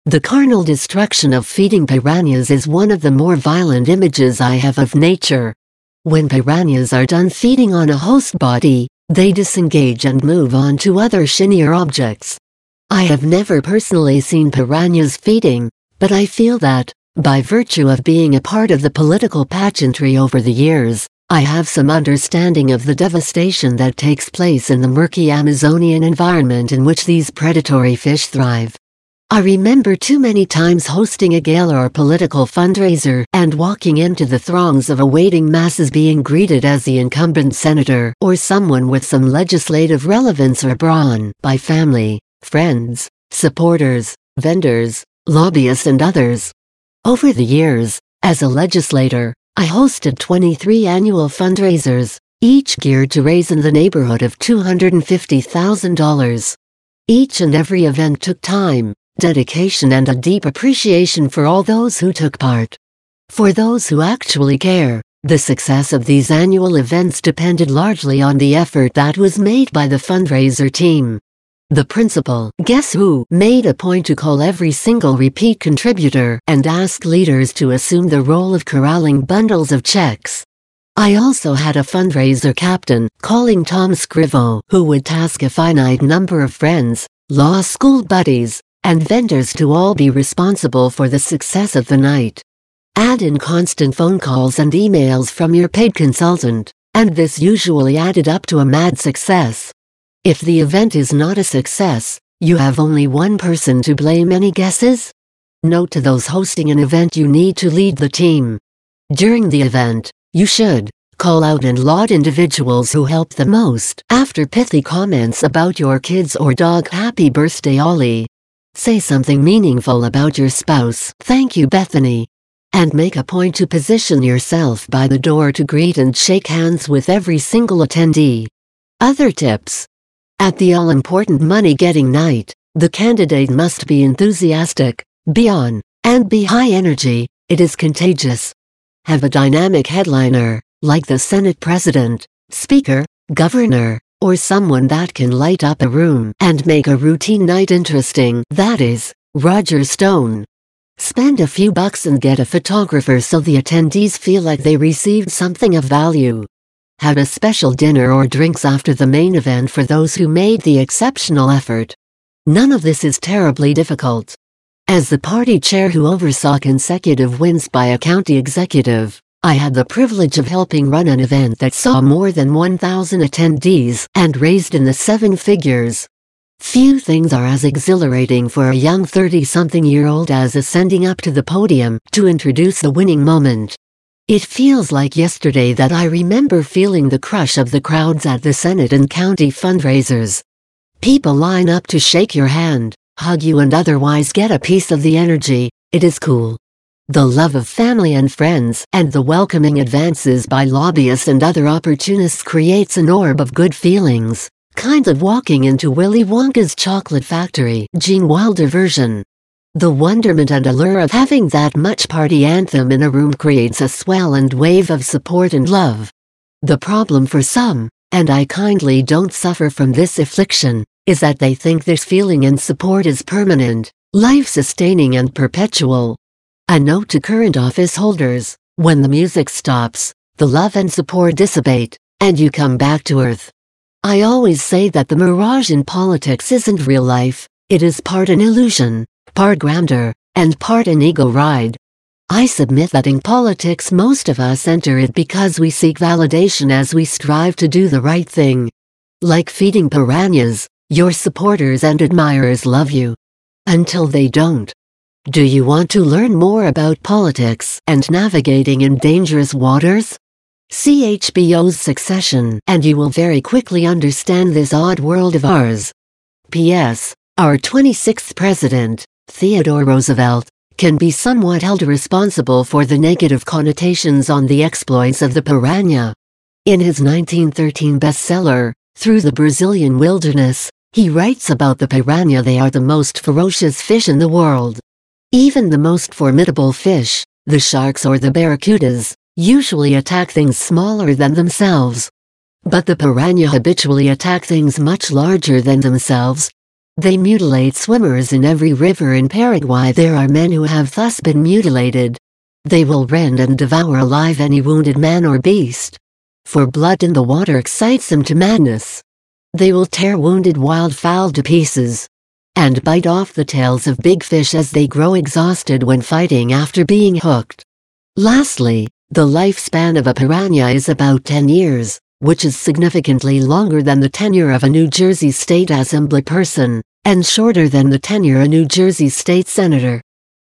The carnal destruction of feeding piranhas is one of the more violent images I have of nature. When piranhas are done feeding on a host body, they disengage and move on to other shinier objects. I have never personally seen piranhas feeding, but I feel that, by virtue of being a part of the political pageantry over the years, I have some understanding of the devastation that takes place in the murky Amazonian environment in which these predatory fish thrive. I remember too many times hosting a gala or political fundraiser and walking into the throngs of awaiting masses being greeted as the incumbent senator or someone with some legislative relevance or brawn by family, friends, supporters, vendors, lobbyists and others. Over the years, as a legislator, I hosted 23 annual fundraisers, each geared to raise in the neighborhood of $250,000. Each and every event took time, dedication and a deep appreciation for all those who took part. For those who actually care, the success of these annual events depended largely on the effort that was made by the fundraiser team. The principal, Guess Who, made a point to call every single repeat contributor and ask leaders to assume the role of corralling bundles of checks. I also had a fundraiser captain, calling Tom Scrivo, who would task a finite number of friends, law school buddies, and vendors to all be responsible for the success of the night. Add in constant phone calls and emails from your paid consultant, and this usually added up to a mad success. If the event is not a success, you have only one person to blame. Any guesses? Note to those hosting an event: you need to lead the team. During the event, you should call out and laud individuals who help the most. After pithy comments about your kids or dog, "Happy birthday, Ollie," say something meaningful about your spouse, "Thank you, Bethany," and make a point to position yourself by the door to greet and shake hands with every single attendee. Other tips: at the all-important money-getting night, the candidate must be enthusiastic, be on, and be high energy. It is contagious. Have a dynamic headliner, like the Senate president, speaker, governor, or someone that can light up a room and make a routine night interesting. That is, Roger Stone. Spend a few bucks and get a photographer so the attendees feel like they received something of value. Have a special dinner or drinks after the main event for those who made the exceptional effort. None of this is terribly difficult. As the party chair who oversaw consecutive wins by a county executive, I had the privilege of helping run an event that saw more than 1,000 attendees and raised in the seven figures. Few things are as exhilarating for a young 30-something-year-old as ascending up to the podium to introduce the winning moment. It feels like yesterday that I remember feeling the crush of the crowds at the Senate and county fundraisers. People line up to shake your hand, hug you and otherwise get a piece of the energy. It is cool. The love of family and friends and the welcoming advances by lobbyists and other opportunists creates an orb of good feelings, kind of walking into Willy Wonka's chocolate factory, Gene Wilder version. The wonderment and allure of having that much party anthem in a room creates a swell and wave of support and love. The problem for some, and I kindly don't suffer from this affliction, is that they think this feeling and support is permanent, life-sustaining and perpetual. A note to current office holders: when the music stops, the love and support dissipate, and you come back to earth. I always say that the mirage in politics isn't real life, it is part an illusion, part grandeur, and part an ego ride. I submit that in politics most of us enter it because we seek validation as we strive to do the right thing. Like feeding piranhas, your supporters and admirers love you. Until they don't. Do you want to learn more about politics and navigating in dangerous waters? See HBO's Succession and you will very quickly understand this odd world of ours. P.S. Our 26th president, Theodore Roosevelt, can be somewhat held responsible for the negative connotations on the exploits of the piranha. In his 1913 bestseller, Through the Brazilian Wilderness, he writes about the piranha. They are the most ferocious fish in the world. Even the most formidable fish, the sharks or the barracudas, usually attack things smaller than themselves. But the piranha habitually attack things much larger than themselves. They mutilate swimmers in every river in Paraguay. There are men who have thus been mutilated. They will rend and devour alive any wounded man or beast. For blood in the water excites them to madness. They will tear wounded wildfowl to pieces, and bite off the tails of big fish as they grow exhausted when fighting after being hooked. Lastly, the lifespan of a piranha is about 10 years, which is significantly longer than the tenure of a New Jersey State Assembly person, and shorter than the tenure of a New Jersey State Senator.